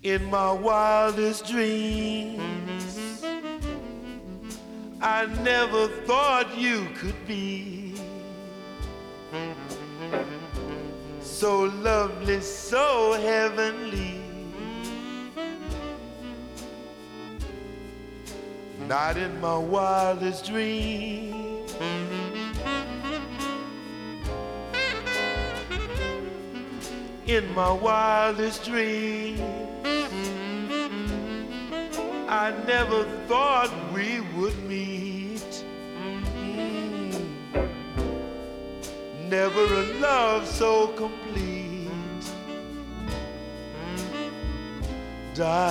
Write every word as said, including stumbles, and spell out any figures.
In my wildest dreams, I never thought you could be so lovely, so heavenly. Not in my wildest dreams. In my wildest dreams, I never thought we would meet. Mm. Never a love so complete.